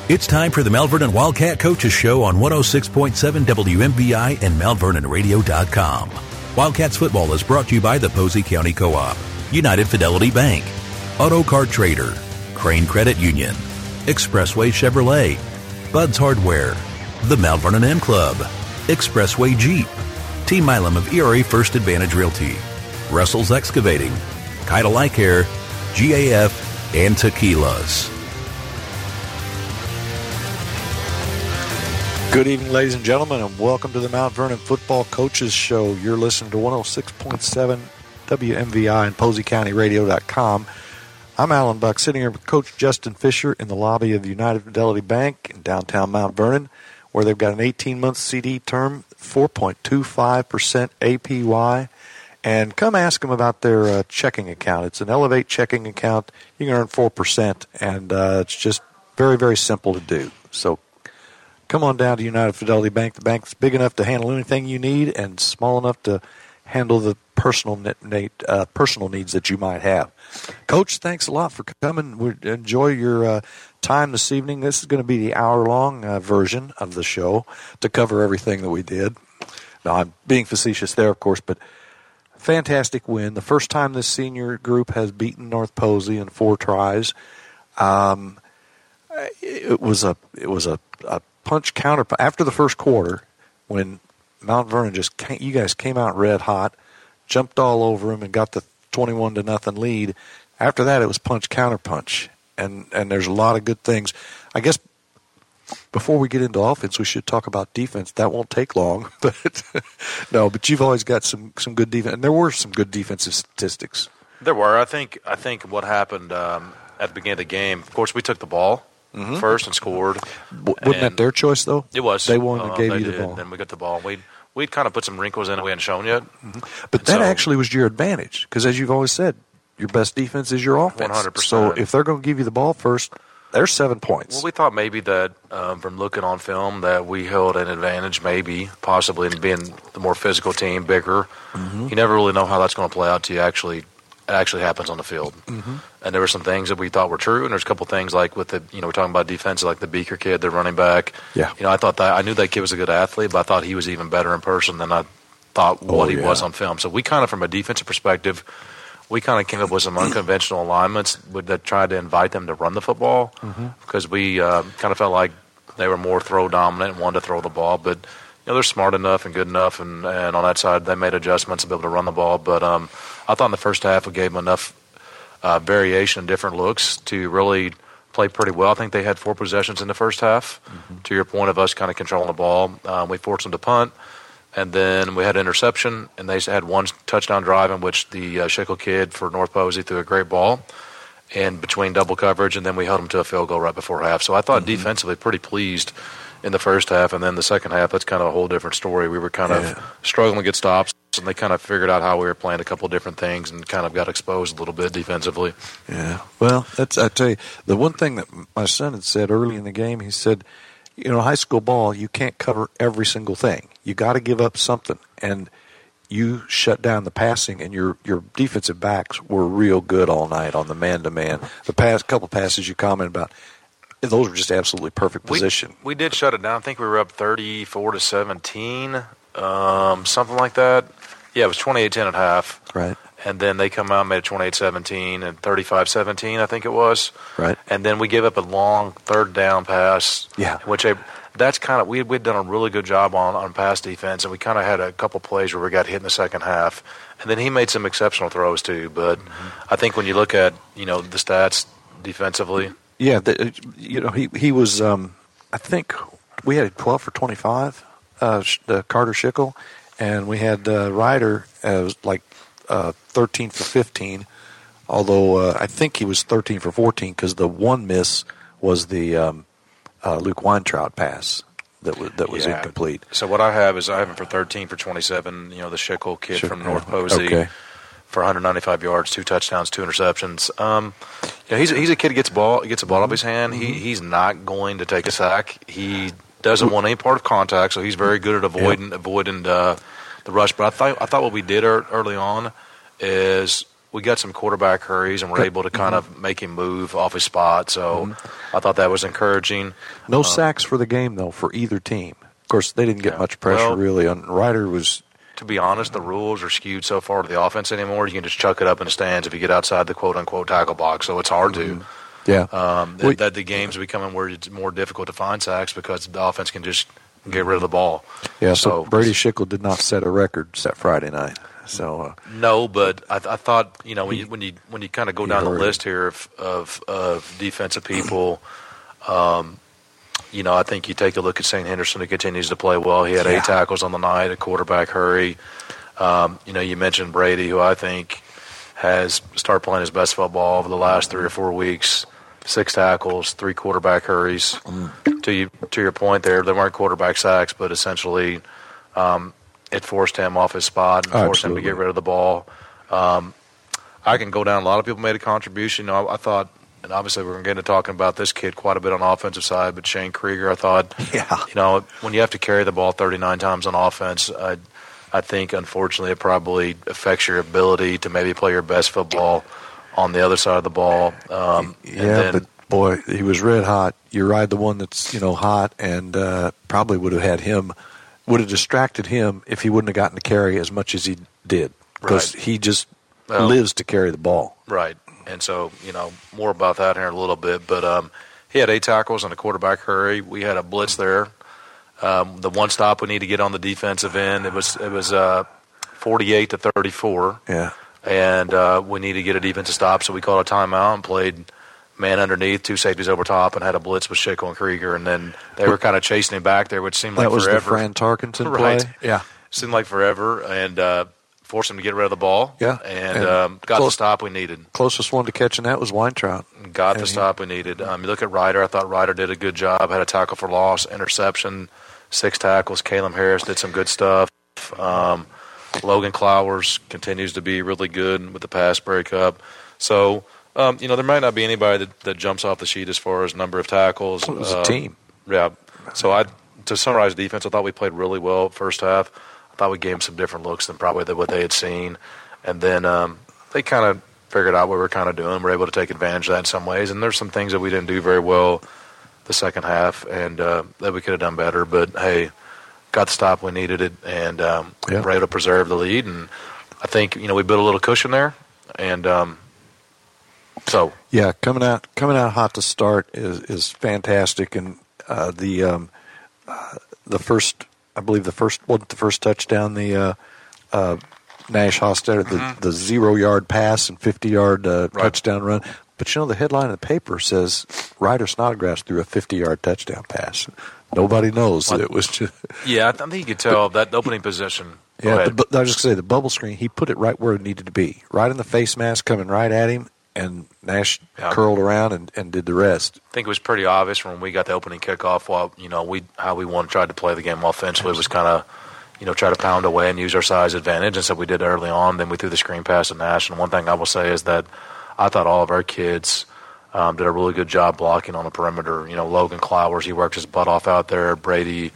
It's time for the Mount Vernon Wildcat Coaches Show on 106.7 WMVI and MountVernonRadio.com. Wildcats football is brought to you by the Posey County Co-op, United Fidelity Bank, Auto Car Trader, Crane Credit Union, Expressway Chevrolet, Bud's Hardware, the Mount Vernon M Club, Expressway Jeep, T. Milam of ERA First Advantage Realty, Russell's Excavating, Keitel Eye Care, GAF, and Tequilas. Good evening, ladies and gentlemen, and welcome to the Mount Vernon Football Coaches Show. You're listening to 106.7 WMVI and PoseyCountyRadio.com. I'm Alan Buck, sitting here with Coach Justin Fisher in the lobby of the United Fidelity Bank in downtown Mount Vernon, where they've got an 18-month CD term, 4.25% APY. And come ask them about their checking account. It's an Elevate checking account. You can earn 4%, and it's just very, very simple to do. So come on down to United Fidelity Bank. The bank's big enough to handle anything you need and small enough to handle the personal needs that you might have. Coach, thanks a lot for coming. We enjoy your time this evening. This is going to be the hour-long version of the show to cover everything that we did. Now, I'm being facetious there, of course, but fantastic win. The first time this senior group has beaten North Posey in 4 tries. It was a punch counter after the first quarter when Mount Vernon you guys came out red hot, jumped all over him and got the 21-0 lead. After that, it was punch counter punch, and there's a lot of good things. I guess before we get into offense, we should talk about defense. That won't take long, but but you've always got some good defense, and there were some good defensive statistics. There were. I think what happened at the beginning of the game. Of course, we took the ball. Mm-hmm. First and scored. Wasn't that their choice, though? It was. They wanted to give you the ball. Then we got the ball. We'd kind of put some wrinkles in it we hadn't shown yet. Mm-hmm. But that actually was your advantage because, as you've always said, your best defense is your offense. 100%. So if they're going to give you the ball first, there's 7 points. Well, we thought maybe that from looking on film that we held an advantage, possibly in being the more physical team, bigger. Mm-hmm. You never really know how that's going to play out till it actually happens on the field. Mm-hmm. And there were some things that we thought were true, and there's a couple things like with the, we're talking about defense, like the Beaker kid, the running back. Yeah. I knew that kid was a good athlete, but I thought he was even better in person than I thought he was on film. So we kind of, from a defensive perspective, we kind of came up with some unconventional alignments that tried to invite them to run the football because we kind of felt like they were more throw dominant and wanted to throw the ball, but they're smart enough and good enough, and on that side they made adjustments to be able to run the ball. But I thought in the first half we gave them enough variation and different looks to really play pretty well. I think they had 4 possessions in the first half. Mm-hmm. To your point of us kind of controlling the ball, we forced them to punt, and then we had an interception, and they had 1 touchdown drive in which the Schickel kid for North Posey threw a great ball and between double coverage, and then we held them to a field goal right before half. So I thought defensively pretty pleased in the first half, and then the second half, that's kind of a whole different story. We were kind of struggling to get stops, and they kind of figured out how we were playing a couple of different things and kind of got exposed a little bit defensively. Yeah, well, I tell you, the one thing that my son had said early in the game, he said, high school ball, you can't cover every single thing. You got to give up something, and you shut down the passing, and your defensive backs were real good all night on the man-to-man. The couple passes you commented about, those were just absolutely perfect position. We did shut it down. I think we were up 34-17, something like that. Yeah, it was 28-10 at half. Right. And then they come out and made it 28-17 and 35-17, I think it was. Right. And then we gave up a long third down pass. Yeah. That's kind of we'd done a really good job on pass defense, and we kind of had a couple plays where we got hit in the second half. And then he made some exceptional throws too. But I think when you look at the stats defensively. Yeah, he was. I think we had 12 for 25, Carter Schickel, and we had Ryder as 13 for 15. Although I think he was 13 for 14 because the one miss was the Luke Weintraut pass that was incomplete. So what I have him for 13 for 27. The Schickel kid from North Posey. Okay. For 195 yards, 2 touchdowns, 2 interceptions. He's a kid who gets the ball out of his hand. He's not going to take a sack. He doesn't want any part of contact, so he's very good at avoiding the rush. But I thought what we did early on is we got some quarterback hurries and were able to kind of make him move off his spot. So I thought that was encouraging. No sacks for the game, though, for either team. Of course, they didn't get much pressure, really. Ryder was... To be honest, the rules are skewed so far to the offense anymore. You can just chuck it up in the stands if you get outside the quote-unquote tackle box, so it's hard to. Yeah. That the game's becoming where it's more difficult to find sacks because the offense can just get rid of the ball. Yeah, so Brady Schickel did not set a record set Friday night. So no, but I thought, you know, when you kind of go down the list here of defensive people, you know, I think you take a look at St. Henderson, who continues to play well. He had 8 tackles on the night, a quarterback hurry. You know, you mentioned Brady, who I think has started playing his best football over the last 3 or 4 weeks. 6 tackles, 3 quarterback hurries. To your point there weren't quarterback sacks, but essentially it forced him off his spot and forced him to get rid of the ball. I can go down. A lot of people made a contribution. You know, I thought, and obviously we're going to get into talking about this kid quite a bit on the offensive side, but Shane Krieger, I thought, you know, when you have to carry the ball 39 times on offense, I think, unfortunately, it probably affects your ability to maybe play your best football on the other side of the ball. But, boy, he was red hot. You ride the one that's, you know, hot, and probably would have distracted him if he wouldn't have gotten to carry as much as he did, because he just lives to carry the ball. Right. And so, you know, more about that here in a little bit. But he had 8 tackles and a quarterback hurry. We had a blitz there. The one stop we need to get on the defensive end, it was 48-34. Yeah. And we need to get a defensive stop, so we called a timeout and played man underneath, 2 safeties over top, and had a blitz with Schickel and Krieger. And then they were kind of chasing him back there, which seemed like forever. That was the Fran Tarkenton play? Right. Yeah. Seemed like forever. And forced him to get rid of the ball. Yeah. And got the stop we needed. Closest one to catching that was Weintraub. Got the stop we needed. You look at Ryder. I thought Ryder did a good job. Had a tackle for loss, interception, 6 tackles. Caleb Harris did some good stuff. Logan Clowers continues to be really good with the pass breakup. So, you know, there might not be anybody that jumps off the sheet as far as number of tackles. It was a team. Yeah. So to summarize defense, I thought we played really well first half. I thought we gave them some different looks than probably what they had seen. And then they kind of figured out what we were kind of doing. We were able to take advantage of that in some ways. And there's some things that we didn't do very well the second half and that we could have done better. But, hey, got the stop we needed it, and were able to preserve the lead. And I think, you know, we built a little cushion there. And so. Yeah, coming out hot to start is fantastic. And the first – I believe wasn't the first touchdown, the Nash Hofstadter, the 0-yard pass and 50-yard touchdown run. But, you know, the headline of the paper says Ryder Snodgrass threw a 50-yard touchdown pass. Nobody knows that it was just... Yeah, I think you could tell that opening position. Yeah, I was just going to say, the bubble screen, he put it right where it needed to be. Right in the face mask coming right at him, and Nash curled around and did the rest. I think it was pretty obvious when we got the opening kickoff. While, you know, how we tried to play the game offensively was kind of, you know, try to pound away and use our size advantage, and so we did early on. Then we threw the screen pass to Nash, and one thing I will say is that I thought all of our kids did a really good job blocking on the perimeter. You know, Logan Clowers, he worked his butt off out there. Brady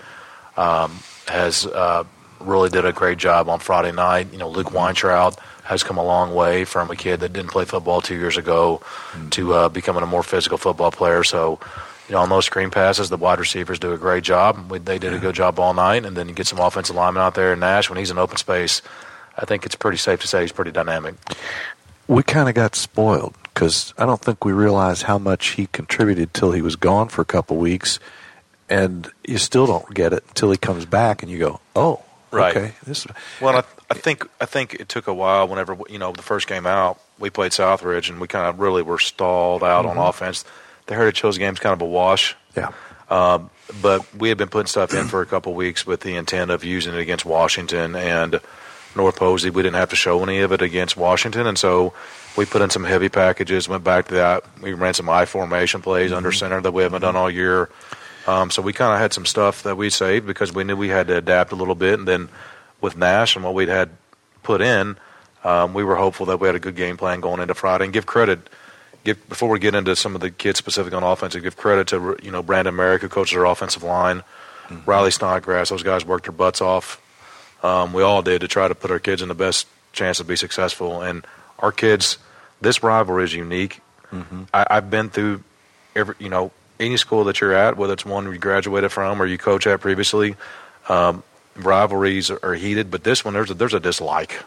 has really did a great job on Friday night. You know, Luke Weintraub has come a long way from a kid that didn't play football 2 years ago to becoming a more physical football player. So, you know, on those screen passes, the wide receivers do a great job. They did a good job all night, and then you get some offensive linemen out there. And Nash, when he's in open space, I think it's pretty safe to say he's pretty dynamic. We kind of got spoiled because I don't think we realized how much he contributed till he was gone for a couple weeks, and you still don't get it until he comes back, and you go, "Oh, right." Okay. Well, I think it took a while. Whenever, you know, the first game out, we played Southridge, and we kind of really were stalled out on offense. The Heritage Hills game's kind of a wash. Yeah. But we had been putting stuff in for a couple of weeks with the intent of using it against Washington and North Posey. We didn't have to show any of it against Washington, and so we put in some heavy packages, went back to that. We ran some I formation plays under center that we haven't done all year. So we kind of had some stuff that we saved because we knew we had to adapt a little bit. And then with Nash and what we'd had put in, we were hopeful that we had a good game plan going into Friday. And give credit, before we get into some of the kids specific on offense, give credit to, you know, Brandon Merrick, who coaches our offensive line, Riley Snodgrass. Those guys worked their butts off. We all did to try to put our kids in the best chance to be successful. And our kids, this rivalry is unique. Mm-hmm. I've been through any school that you're at, whether it's one you graduated from or you coach at previously. Rivalries are heated, but this one there's a dislike,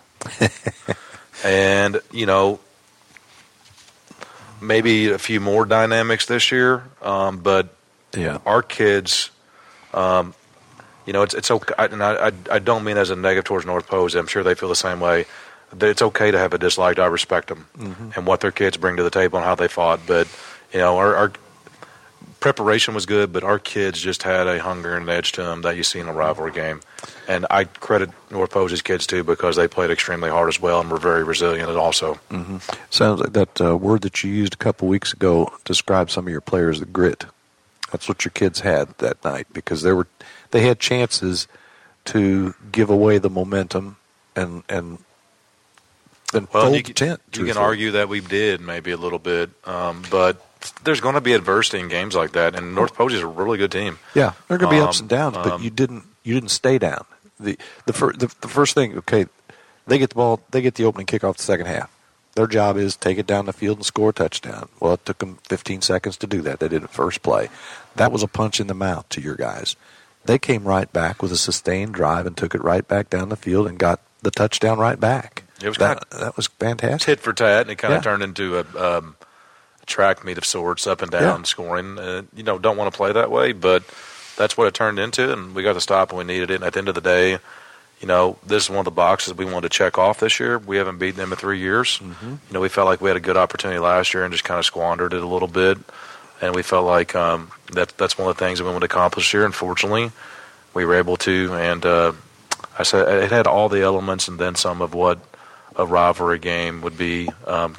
and maybe a few more dynamics this year. But our kids, it's okay. And I don't mean as a negative towards North Posey. I'm sure they feel the same way. It's okay to have a dislike. I respect them and what their kids bring to the table and how they fought. But our preparation was good, but our kids just had a hunger and an edge to them that you see in a rivalry game. And I credit North Posey's kids, too, because they played extremely hard as well and were very resilient also. Mm-hmm. Sounds like that word that you used a couple weeks ago described some of your players, the grit. That's what your kids had that night, because they had chances to give away the momentum and fold the tent. You can argue that we did maybe a little bit, but there's going to be adversity in games like that, and North Posey is a really good team. Yeah, there are going to be ups and downs, but you didn't stay down. The first thing, okay, they get the ball, they get the opening kickoff the second half. Their job is take it down the field and score a touchdown. Well, it took them 15 seconds to do that. They did it first play. That was a punch in the mouth to your guys. They came right back with a sustained drive and took it right back down the field and got the touchdown right back. It was that was fantastic. Tit for tat, and it kind of turned into a track meet of sorts, up and down scoring. Don't want to play that way, but that's what it turned into, and we got to stop when we needed it. And at the end of the day, this is one of the boxes we wanted to check off this year. We haven't beaten them in 3 years. Mm-hmm. We felt like we had a good opportunity last year and just kind of squandered it a little bit. And we felt like that's one of the things that we wanted to accomplish this year. Unfortunately, we were able to. And I said it had all the elements and then some of what a rivalry game would be.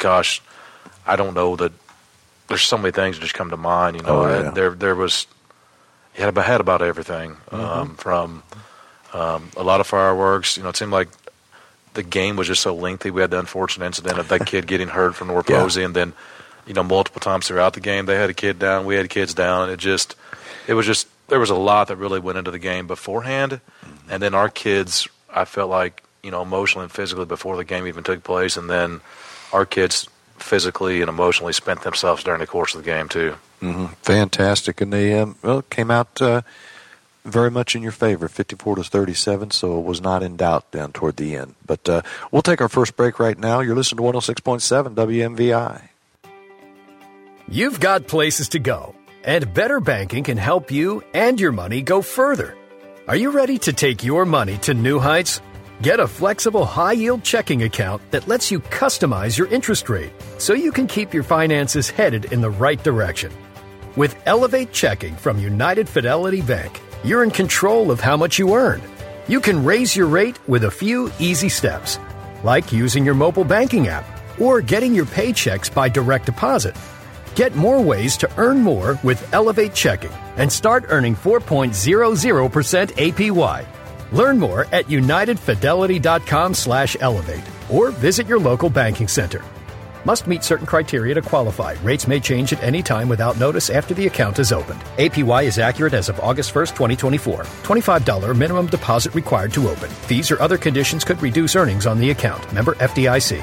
I don't know that there's so many things that just come to mind. There was – it had about everything from a lot of fireworks. It seemed like the game was just so lengthy. We had the unfortunate incident of that kid getting hurt from North Posey, and then multiple times throughout the game they had a kid down, we had kids down. It was just there was a lot that really went into the game beforehand, and then our kids, I felt like emotionally and physically before the game even took place, and then our kids physically and emotionally spent themselves during the course of the game too. Mm-hmm. Fantastic, and they came out very much in your favor, 54-37, so it was not in doubt down toward the end. But we'll take our first break right now. You're listening to 106.7 WMVI. You've got places to go, and Better Banking can help you and your money go further. Are you ready to take your money to new heights? Get a flexible, high-yield checking account that lets you customize your interest rate so you can keep your finances headed in the right direction. With Elevate Checking from United Fidelity Bank, you're in control of how much you earn. You can raise your rate with a few easy steps, like using your mobile banking app or getting your paychecks by direct deposit. Get more ways to earn more with Elevate Checking and start earning 4.00% APY. Learn more at unitedfidelity.com/elevate or visit your local banking center. Must meet certain criteria to qualify. Rates may change at any time without notice after the account is opened. APY is accurate as of August 1st, 2024. $25 minimum deposit required to open. Fees or other conditions could reduce earnings on the account. Member FDIC.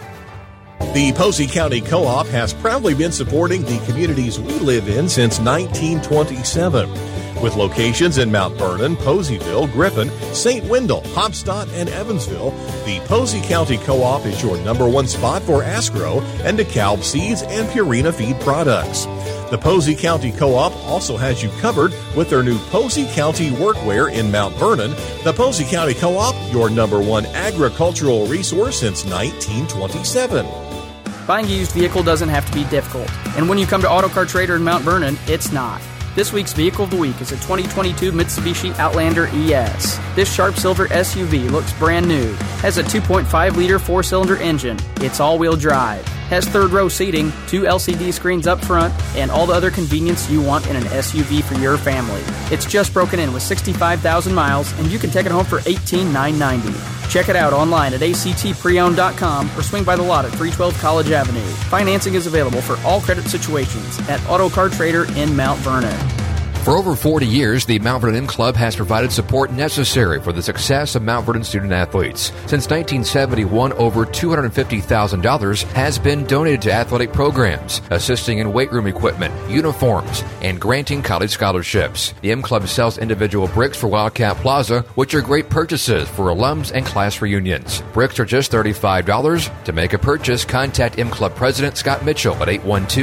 The Posey County Co-op has proudly been supporting the communities we live in since 1927. With locations in Mount Vernon, Poseyville, Griffin, St. Wendell, Hopstadt, and Evansville, the Posey County Co-op is your #1 spot for Asgrow and DeKalb seeds and Purina feed products. The Posey County Co-op also has you covered with their new Posey County Workwear in Mount Vernon. The Posey County Co-op, your #1 agricultural resource since 1927. Buying a used vehicle doesn't have to be difficult, and when you come to Auto Car Trader in Mount Vernon, it's not. This week's Vehicle of the Week is a 2022 Mitsubishi Outlander ES. This sharp silver SUV looks brand new, has a 2.5-liter four-cylinder engine, it's all-wheel drive, has third-row seating, 2 LCD screens up front, and all the other convenience you want in an SUV for your family. It's just broken in with 65,000 miles, and you can take it home for $18,990. Check it out online at actpreowned.com or swing by the lot at 312 College Avenue. Financing is available for all credit situations at Auto Car Trader in Mount Vernon. For over 40 years, the Mount Vernon M Club has provided support necessary for the success of Mount Vernon student-athletes. Since 1971, over $250,000 has been donated to athletic programs, assisting in weight room equipment, uniforms, and granting college scholarships. The M Club sells individual bricks for Wildcat Plaza, which are great purchases for alums and class reunions. Bricks are just $35. To make a purchase, contact M Club President Scott Mitchell at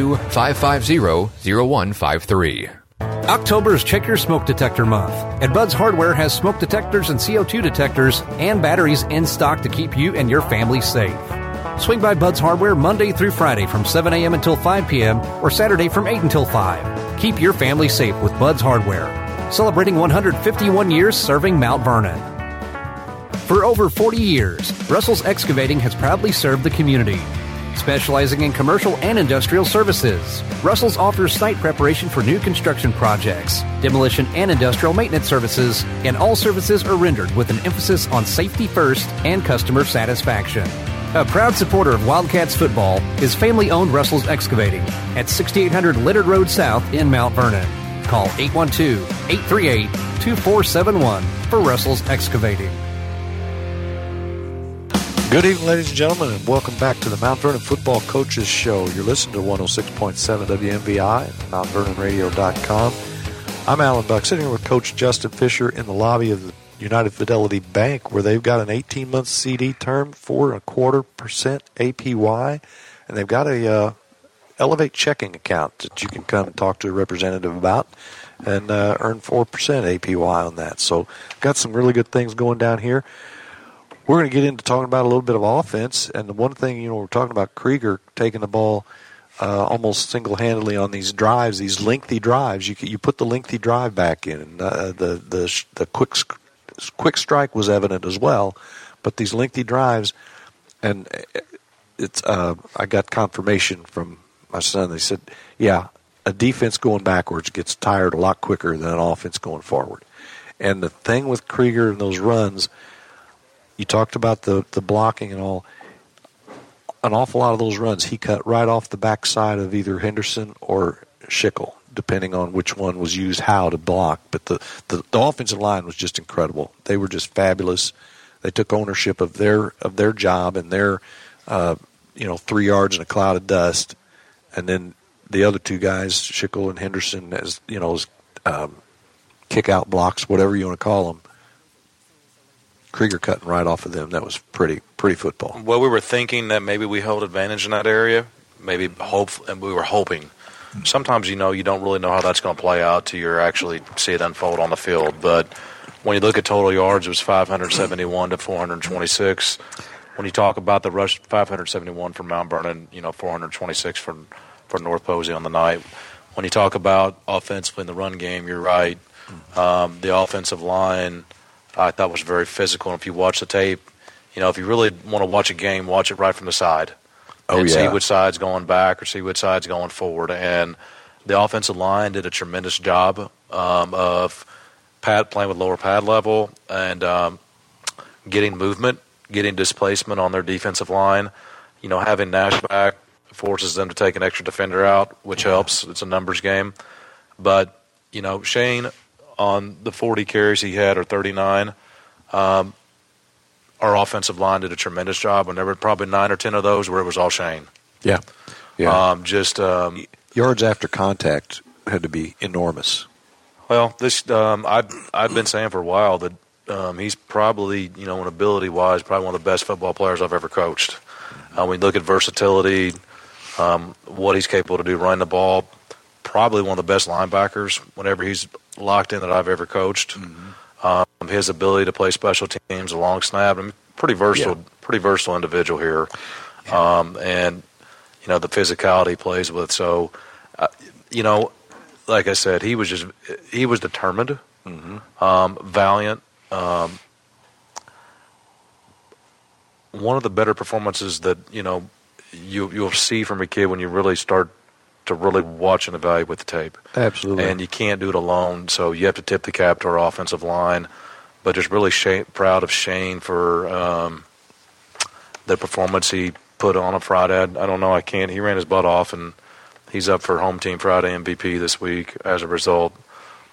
812-550-0153. October is Check Your Smoke Detector Month, and Bud's Hardware has smoke detectors and CO2 detectors and batteries in stock to keep you and your family safe. Swing by Bud's Hardware Monday through Friday from 7 a.m. until 5 p.m. or Saturday from 8 until 5. Keep your family safe with Bud's Hardware, celebrating 151 years serving Mount Vernon. For over 40 years, Russell's Excavating has proudly served the community. Specializing in commercial and industrial services, Russell's offers site preparation for new construction projects, demolition and industrial maintenance services, and all services are rendered with an emphasis on safety first and customer satisfaction. A proud supporter of Wildcats football is family-owned Russell's Excavating at 6800 Leonard Road South in Mount Vernon. Call 812-838-2471 for Russell's Excavating. Good evening, ladies and gentlemen, and welcome back to the Mount Vernon Football Coaches Show. You're listening to 106.7 WMVI and MountVernonRadio.com. I'm Alan Buck, sitting here with Coach Justin Fisher in the lobby of the United Fidelity Bank, where they've got an 18-month CD term, 4.25% APY, and they've got a Elevate checking account that you can come and talk to a representative about and earn 4% APY on that. So got some really good things going down here. We're going to get into talking about a little bit of offense, and the one thing, we're talking about Krieger taking the ball almost single-handedly on these drives, these lengthy drives. You put the lengthy drive back in, and the quick strike was evident as well, but these lengthy drives, and it's I got confirmation from my son. They said, yeah, a defense going backwards gets tired a lot quicker than an offense going forward. And the thing with Krieger and those runs, you talked about the blocking and all. An awful lot of those runs, he cut right off the backside of either Henderson or Schickel, depending on which one was used how to block. But the offensive line was just incredible. They were just fabulous. They took ownership of their job and their 3 yards in a cloud of dust. And then the other two guys, Schickel and Henderson, as kick out blocks, whatever you want to call them. Krieger cutting right off of them. That was pretty football. Well, we were thinking that maybe we held advantage in that area. Maybe and we were hoping. Sometimes, you don't really know how that's going to play out till you actually see it unfold on the field. But when you look at total yards, it was 571 to 426. When you talk about the rush, 571 for Mount Vernon, 426 for North Posey on the night. When you talk about offensively in the run game, you're right. The offensive line, I thought, was very physical. And if you watch the tape, if you really want to watch a game, watch it right from the side. See which side's going back or see which side's going forward. And the offensive line did a tremendous job of playing with lower pad level and getting movement, getting displacement on their defensive line. Having Nash back forces them to take an extra defender out, which helps. It's a numbers game. But, Shane, on the 40 carries he had, or 39, our offensive line did a tremendous job, and there were probably 9 or 10 of those where it was all Shane. Yeah. Yards after contact had to be enormous. Well, this I've been saying for a while that he's probably, in ability-wise, probably one of the best football players I've ever coached. When you look at versatility, what he's capable to do running the ball, probably one of the best linebackers whenever he's locked in that I've ever coached. Mm-hmm. His ability to play special teams, a long snap, pretty versatile individual here. And the physicality he plays with. So, like I said, he was determined, valiant. One of the better performances that you'll see from a kid when you really start to really watch and evaluate the tape. Absolutely. And you can't do it alone, so you have to tip the cap to our offensive line. But just really proud of Shane for the performance he put on Friday. I don't know, he ran his butt off, and he's up for Home Team Friday MVP this week as a result.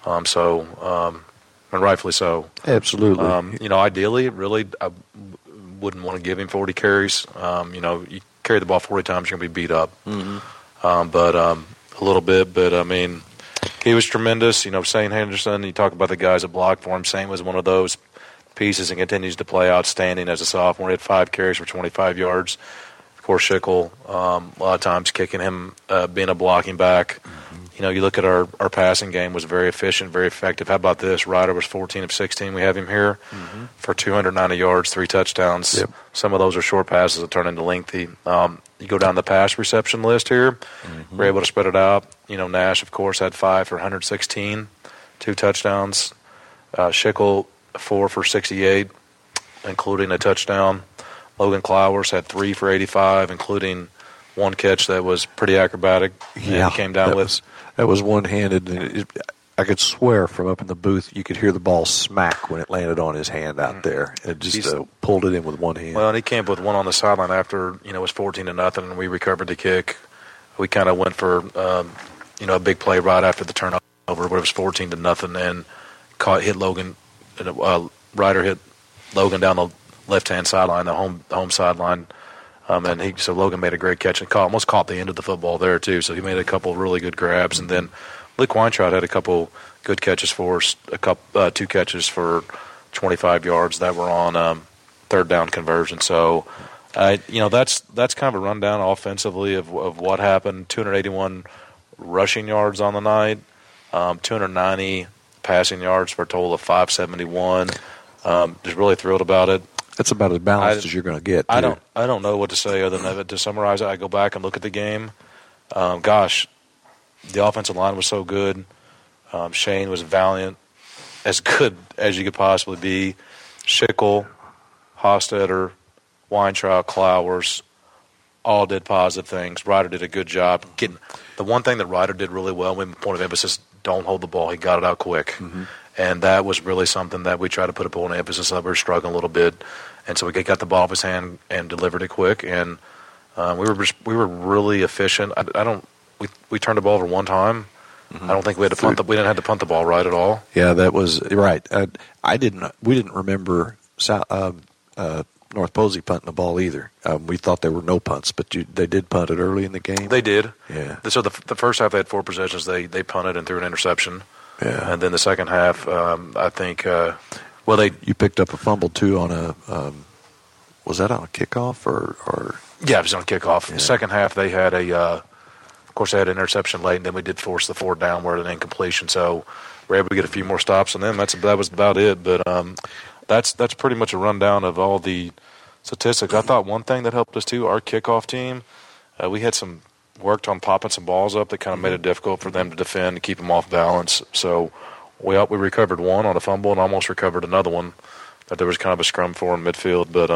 And rightfully so. Absolutely. Ideally, really, I wouldn't want to give him 40 carries. You carry the ball 40 times, you're going to be beat up. But a little bit. But, he was tremendous. Shane Henderson, you talk about the guys that blocked for him. Shane was one of those pieces and continues to play outstanding as a sophomore. He had 5 carries for 25 yards. Of course, Schickel, a lot of times kicking him, being a blocking back. You look at our passing game was very efficient, very effective. How about this? Ryder was 14 of 16. We have him here for 290 yards, 3 touchdowns. Yep. Some of those are short passes that turn into lengthy. You go down the pass reception list here. We're able to spread it out. Nash, of course, had 5 for 116, 2 touchdowns. Schickel, 4 for 68, including a touchdown. Logan Clowers had 3 for 85, including one catch that was pretty acrobatic. Yeah, he came down with. That was one-handed. And I could swear from up in the booth you could hear the ball smack when it landed on his hand out there. It just pulled it in with one hand. Well, and he came up with one on the sideline after it was 14-0, and we recovered the kick. We kind of went for a big play right after the turnover, but it was 14-0, and hit Logan. Ryder hit Logan down the left-hand sideline, the home sideline. So Logan made a great catch and almost caught the end of the football there too. So he made a couple of really good grabs, and then Luke Weintraub had a couple good catches for us. 2 catches for 25 yards that were on third down conversion. So, that's kind of a rundown offensively of what happened. 281 rushing yards on the night, 290 passing yards for a total of 571. Just really thrilled about it. That's about as balanced as you're going to get. I don't know what to say other than to summarize it. I go back and look at the game. The offensive line was so good. Shane was valiant, as good as you could possibly be. Schickel, Hofstetter, Weintraub, Clowers, all did positive things. Ryder did a good job. The one thing that Ryder did really well, with point of emphasis, don't hold the ball. He got it out quick. And that was really something that we tried to put a point of emphasis on. We were struggling a little bit. And so we got the ball off his hand and delivered it quick. And we were really efficient. We turned the ball over one time. I don't think we had to punt. We didn't have to punt the ball right at all. Yeah, that was right. We didn't remember North Posey punting the ball either. We thought there were no punts, but they did punt it early in the game. They did. Yeah. So the first half they had 4 possessions. They punted and threw an interception. Yeah. And then the second half, I think. You picked up a fumble too on a. Was that on a kickoff or? Yeah, it was on a kickoff. Yeah. The second half they had of course they had an interception late, and then we did force the 4th down where an incompletion. So we were able to get a few more stops, and then that was about it. But that's pretty much a rundown of all the statistics. I thought one thing that helped us too, our kickoff team, we had worked on popping some balls up that kind of made it difficult for them to defend and keep them off balance. So we recovered one on a fumble and almost recovered another one that there was kind of a scrum for in midfield. But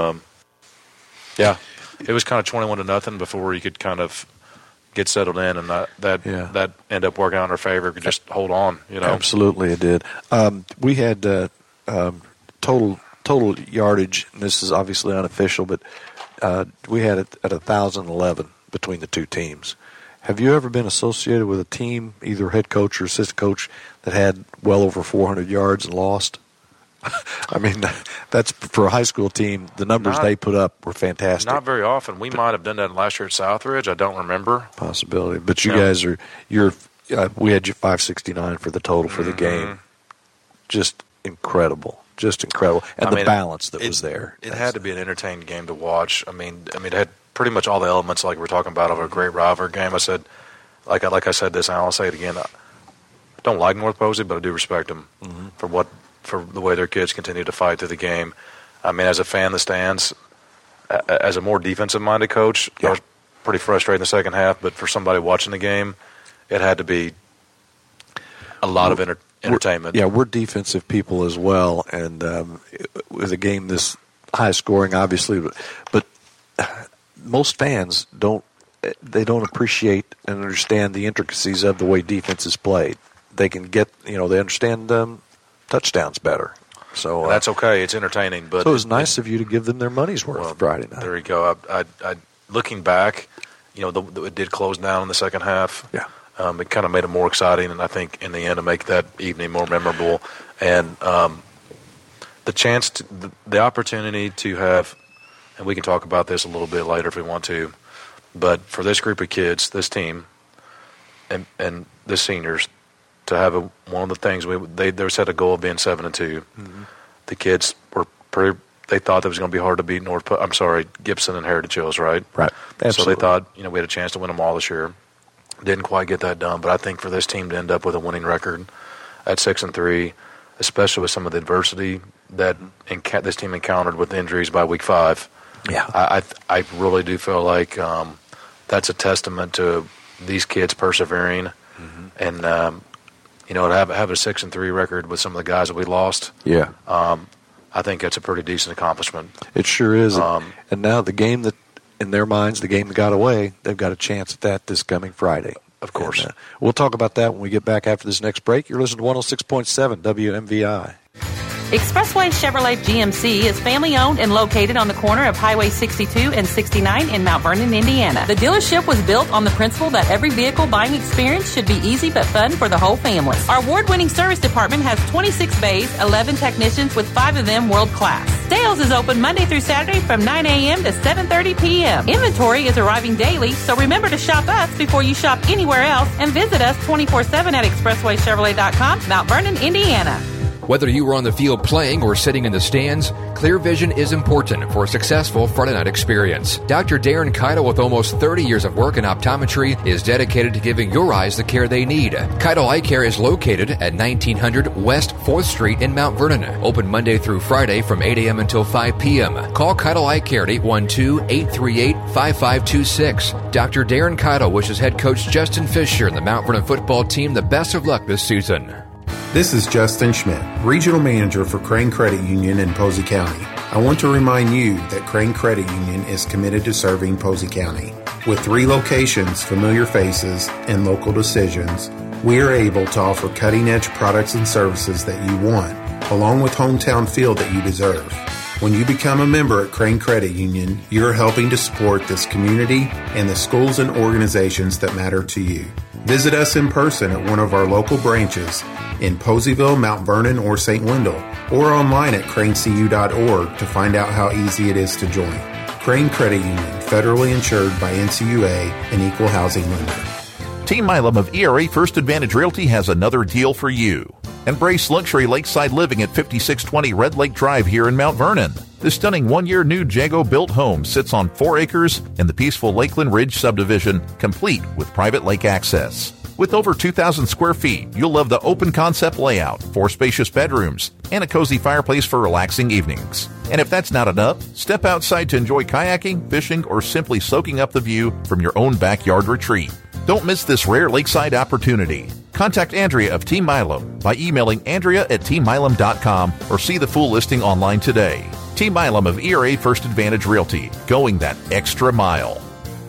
it was kind of 21-0 before you could kind of get settled in, and that ended up working out in our favor. We could just hold on, Absolutely, it did. We had total yardage, and this is obviously unofficial, but we had it at 1,011 between the two teams. Have you ever been associated with a team, either head coach or assistant coach, that had well over 400 yards and lost? I mean, that's for a high school team. The numbers they put up were fantastic. Not very often. We might have done that last year at Southridge. I don't remember. Possibility, but you guys are we had you 569 for the total for the game. Just incredible. And the balance that was there. It had to be an entertaining game to watch. I mean, it had pretty much all the elements like we're talking about of a great rivalry game. I said, like I said this, and I'll say it again. I don't like North Posey, but I do respect them for the way their kids continue to fight through the game. I mean, as a fan of the stands, as a more defensive-minded coach, I was pretty frustrated in the second half. But for somebody watching the game, it had to be a lot of entertainment. We're defensive people as well, and with a game this high scoring, obviously, but most fans don't appreciate and understand the intricacies of the way defense is played. They can get, they understand touchdowns better. So that's okay. It's entertaining, but so it was nice of you to give them their money's worth Friday night. There you go. I looking back, it did close down in the second half. Yeah. It kind of made it more exciting, and I think in the end to make that evening more memorable. And the chance, the opportunity to have, and we can talk about this a little bit later if we want to, but for this group of kids, this team, and the seniors, to have one of the things they set a goal of being 7-2. Mm-hmm. The kids were they thought it was going to be hard to beat Gibson and Heritage Hills, right? Right. Absolutely. So they thought, we had a chance to win them all this year. Didn't quite get that done, but I think for this team to end up with a winning record at 6-3, especially with some of the adversity that this team encountered with injuries by week 5, I really do feel like that's a testament to these kids persevering, and to have a 6-3 record with some of the guys that we lost. Yeah, I think that's a pretty decent accomplishment. It sure is. And now the game that, in their minds, the game that got away, they've got a chance at that this coming Friday. Of course. And, we'll talk about that when we get back after this next break. You're listening to 106.7 WMVI. Expressway Chevrolet GMC is family-owned and located on the corner of Highway 62 and 69 in Mount Vernon, Indiana. The dealership was built on the principle that every vehicle buying experience should be easy but fun for the whole family. Our award-winning service department has 26 bays, 11 technicians, with 5 of them world-class. Sales is open Monday through Saturday from 9 a.m. to 7:30 p.m. Inventory is arriving daily, so remember to shop us before you shop anywhere else, and visit us 24/7 at expresswaychevrolet.com, Mount Vernon, Indiana. Whether you are on the field playing or sitting in the stands, clear vision is important for a successful Friday night experience. Dr. Darren Keitel, with almost 30 years of work in optometry, is dedicated to giving your eyes the care they need. Keitel Eye Care is located at 1900 West 4th Street in Mount Vernon. Open Monday through Friday from 8 a.m. until 5 p.m. Call Keitel Eye Care at 812-838-5526. Dr. Darren Keitel wishes head coach Justin Fisher and the Mount Vernon football team the best of luck this season. This is Justin Schmidt, Regional Manager for Crane Credit Union in Posey County. I want to remind you that Crane Credit Union is committed to serving Posey County. With 3 locations, familiar faces, and local decisions, we are able to offer cutting-edge products and services that you want, along with hometown feel that you deserve. When you become a member at Crane Credit Union, you're helping to support this community and the schools and organizations that matter to you. Visit us in person at one of our local branches in Poseyville, Mount Vernon, or St. Wendell, or online at cranecu.org to find out how easy it is to join. Crane Credit Union, federally insured by NCUA, an equal housing lender. Team Milam of ERA First Advantage Realty has another deal for you. Embrace luxury lakeside living at 5620 Red Lake Drive here in Mount Vernon. This stunning one-year new Jago-built home sits on 4 acres in the peaceful Lakeland Ridge subdivision, complete with private lake access. With over 2,000 square feet, you'll love the open concept layout, 4 spacious bedrooms, and a cozy fireplace for relaxing evenings. And if that's not enough, step outside to enjoy kayaking, fishing, or simply soaking up the view from your own backyard retreat. Don't miss this rare lakeside opportunity. Contact Andrea of Team Milam by emailing andrea@teammilam.com or see the full listing online today. Team Milam of ERA First Advantage Realty, going that extra mile.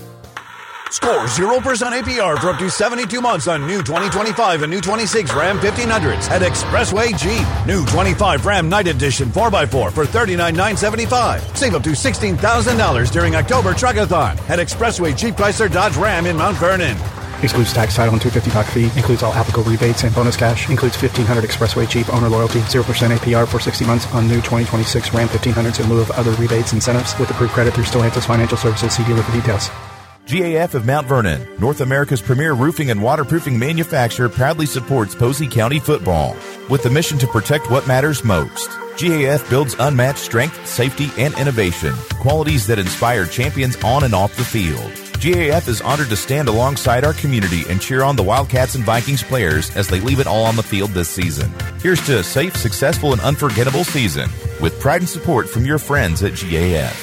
Score 0% APR for up to 72 months on new 2025 and new 26 Ram 1500s at Expressway Jeep. New 25 Ram Night Edition 4x4 for $39,975. Save up to $16,000 during October Truckathon at Expressway Jeep Chrysler Dodge Ram in Mount Vernon. Excludes tax, title, and $250 fee. Includes all applicable rebates and bonus cash. Includes 1,500 Expressway Jeep owner loyalty. 0% APR for 60 months on new 2026 Ram 1500s in lieu of other rebates and incentives with approved credit through Stellantis Financial Services. See dealer for details. GAF of Mount Vernon, North America's premier roofing and waterproofing manufacturer, proudly supports Posey County football with the mission to protect what matters most. GAF builds unmatched strength, safety, and innovation, qualities that inspire champions on and off the field. GAF is honored to stand alongside our community and cheer on the Wildcats and Vikings players as they leave it all on the field this season. Here's to a safe, successful, and unforgettable season with pride and support from your friends at GAF.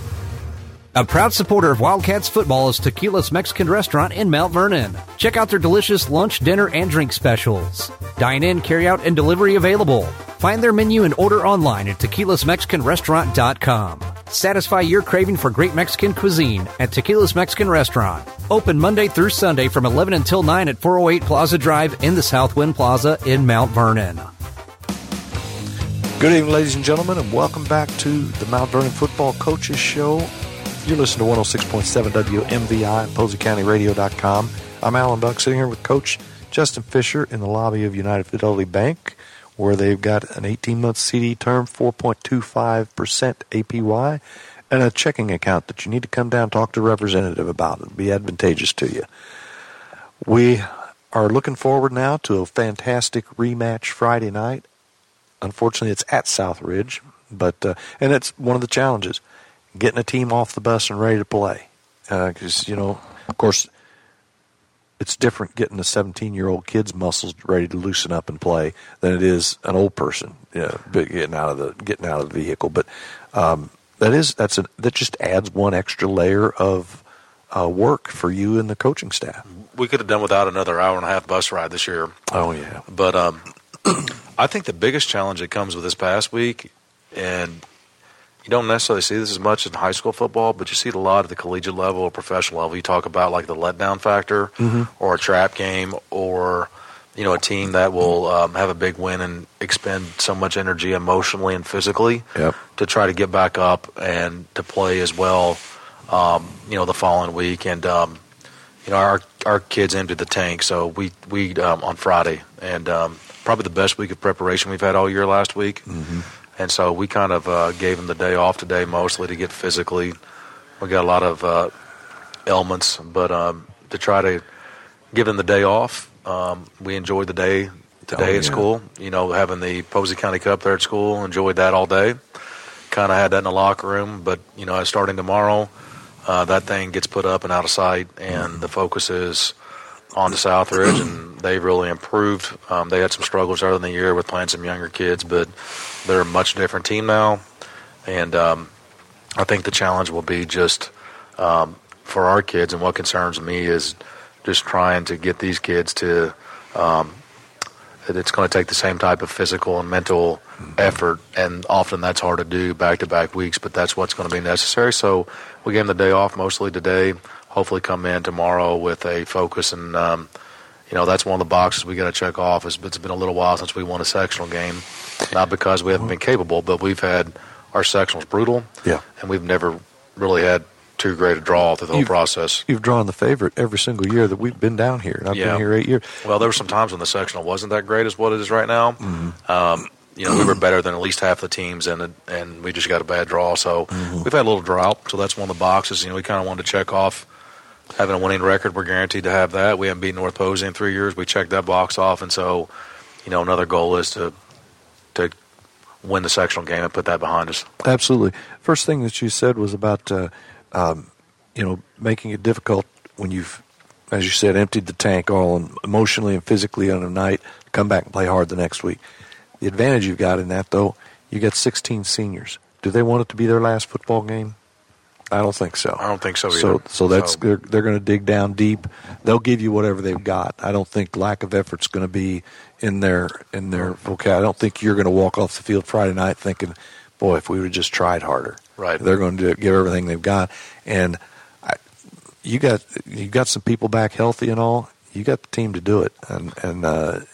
A proud supporter of Wildcats football is Tequila's Mexican Restaurant in Mount Vernon. Check out their delicious lunch, dinner, and drink specials. Dine-in, carry-out, and delivery available. Find their menu and order online at tequilasmexicanrestaurant.com. Satisfy your craving for great Mexican cuisine at Tequila's Mexican Restaurant. Open Monday through Sunday from 11 until 9 at 408 Plaza Drive in the Southwind Plaza in Mount Vernon. Good evening, ladies and gentlemen, and welcome back to the Mount Vernon Football Coaches Show. You're listening to 106.7 WMVI and PoseyCountyRadio.com. I'm Alan Buck, sitting here with Coach Justin Fisher in the lobby of United Fidelity Bank, where they've got an 18-month CD term, 4.25% APY, and a checking account that you need to come down and talk to a representative about. It'll be advantageous to you. We are looking forward now to a fantastic rematch Friday night. Unfortunately, it's at Southridge, but and it's one of the challenges, getting a team off the bus and ready to play. Because, of course, it's different getting a 17-year-old kid's muscles ready to loosen up and play than it is an old person getting out of the vehicle. But that just adds one extra layer of work for you and the coaching staff. We could have done without another hour-and-a-half bus ride this year. Oh, yeah. But I think the biggest challenge that comes with this past week, and you don't necessarily see this as much in high school football, but you see it a lot at the collegiate level or professional level. You talk about like the letdown factor or a trap game or, a team that will have a big win and expend so much energy emotionally and physically to try to get back up and to play as well, the following week. And, our kids emptied the tank, so we on Friday, and probably the best week of preparation we've had all year last week. And so we kind of gave them the day off today mostly to get physically. We got a lot of ailments, but to try to give them the day off, we enjoyed the day today at school. Having the Posey County Cup there at school, enjoyed that all day. Kind of had that in the locker room, but, starting tomorrow, that thing gets put up and out of sight, and the focus is on to Southridge, and they've really improved. They had some struggles earlier in the year with playing some younger kids, but they're a much different team now. And I think the challenge will be just for our kids, and what concerns me is just trying to get these kids to it's going to take the same type of physical and mental effort, and often that's hard to do back-to-back weeks, but that's what's going to be necessary. So we gave them the day off mostly today, hopefully come in tomorrow with a focus, and that's one of the boxes we got to check off. It's been a little while since we won a sectional game, not because we haven't been capable, but we've had our sectionals brutal, and we've never really had too great a draw through the whole process. You've drawn the favorite every single year that we've been down here, and I've been here 8 years. Well, there were some times when the sectional wasn't that great as what it is right now. We were better than at least half the teams, and we just got a bad draw. So we've had a little drought, so that's one of the boxes. We kind of wanted to check off having a winning record. We're guaranteed to have that. We haven't beaten North Posey in 3 years. We checked that box off, and so another goal is to win the sectional game and put that behind us. Absolutely. First thing that you said was about making it difficult when you've, as you said, emptied the tank all emotionally and physically on a night, come back and play hard the next week. The advantage you've got in that, though, you got 16 seniors. Do they want it to be their last football game? I don't think so. I don't think so either. So they're going to dig down deep. They'll give you whatever they've got. I don't think lack of effort's going to be in their vocabulary. I don't think you're going to walk off the field Friday night thinking, boy, if we would have just tried harder. Right. They're going to give everything they've got. And you got some people back healthy and all. You got the team to do it. And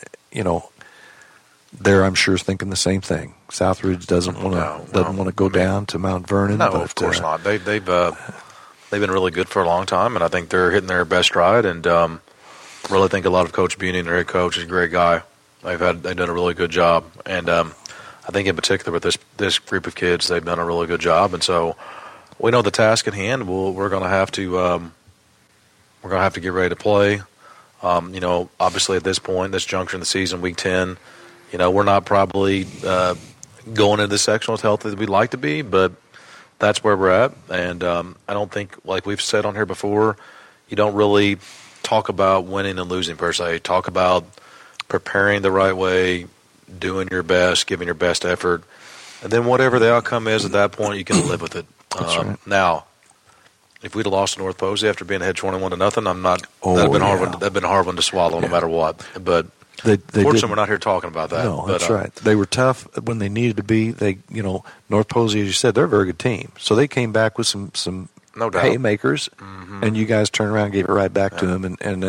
they're, I'm sure, thinking the same thing. Southridge doesn't want to go down to Mount Vernon. No, of course not. They've been really good for a long time, and I think they're hitting their best stride. And really think a lot of Coach Buny, their head coach, is a great guy. They've done a really good job, and I think in particular with this group of kids, they've done a really good job. And so we know the task at hand. We're going to have to get ready to play. Obviously at this point, this juncture in the season, week 10. We're not probably going into the sectional as healthy as we'd like to be, but that's where we're at. And I don't think, like we've said on here before, you don't really talk about winning and losing per se. Talk about preparing the right way, doing your best, giving your best effort, and then whatever the outcome is at that point, you can live with it. That's right. Now, if we'd have lost to North Posey after being ahead 21-0, I'm not. That'd have been a hard one to swallow, no matter what. But fortunately, we're not here talking about that. No, that's right. They were tough when they needed to be. North Posey, as you said, they're a very good team. So they came back with some no doubt haymakers, and you guys turned around and gave it right back to them. And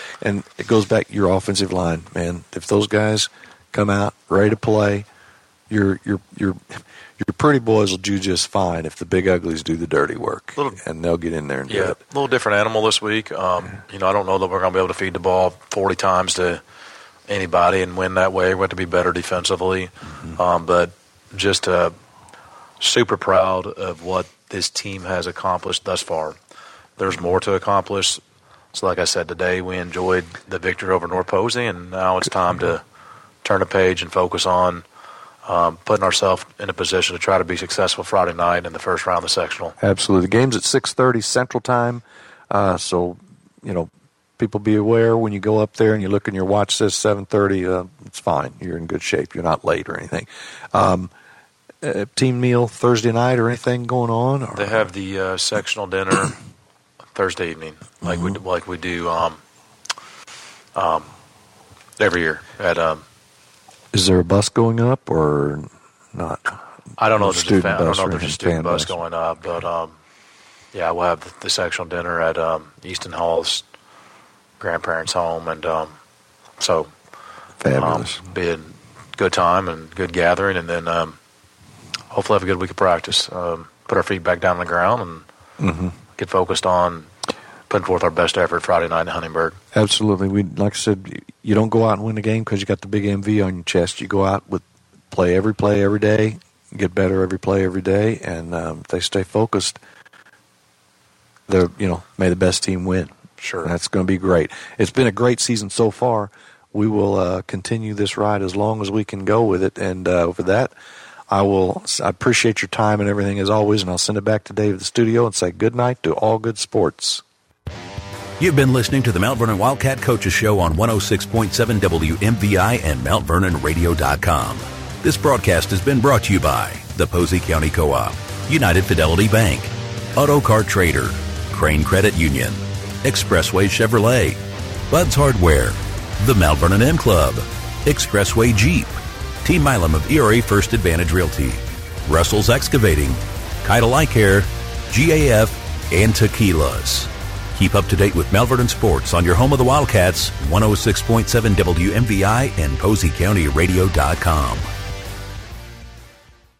it goes back to your offensive line, man. If those guys come out ready to play, your pretty boys will do just fine if the big uglies do the dirty work, and they'll get in there and do it. A little different animal this week. I don't know that we're going to be able to feed the ball 40 times to anybody and win that way. We're going to be better defensively, but just super proud of what this team has accomplished thus far. There's more to accomplish. So like I said, today we enjoyed the victory over North Posey, and now it's time to turn the page and focus on putting ourselves in a position to try to be successful Friday night in the first round of the sectional. Absolutely. The game's at 6:30 Central Time, so, people be aware when you go up there and you look and your watch says 7:30, it's fine. You're in good shape. You're not late or anything. Team meal Thursday night or anything going on? Or? They have the sectional dinner Thursday evening, like we do every year at. Is there a bus going up or not? I don't know if there's a student bus going up, but we'll have the sectional dinner at Easton Hall's grandparents' home, and so fabulous. Be a good time and good gathering, and then hopefully have a good week of practice. Put our feet back down on the ground and get focused on putting forth our best effort Friday night in Huntingburg. Absolutely. Like I said, you don't go out and win a game because you got the big MV on your chest. You go out with play every day, get better every play every day, and if they stay focused, may the best team win. Sure. And that's going to be great. It's been a great season so far. We will continue this ride as long as we can go with it, and for that, I appreciate your time and everything as always, and I'll send it back to Dave at the studio and say good night to all good sports. You've been listening to the Mount Vernon Wildcat Coaches Show on 106.7 WMVI and MountVernonRadio.com. This broadcast has been brought to you by the Posey County Co-op, United Fidelity Bank, Auto Car Trader, Crane Credit Union, Expressway Chevrolet, Bud's Hardware, the Mount Vernon M Club, Expressway Jeep, Team Milam of Erie First Advantage Realty, Russell's Excavating, Keitel Eye Care, GAF, and Tequilas. Keep up to date with Mount Vernon sports on your home of the Wildcats, 106.7 WMVI and PoseyCountyRadio.com.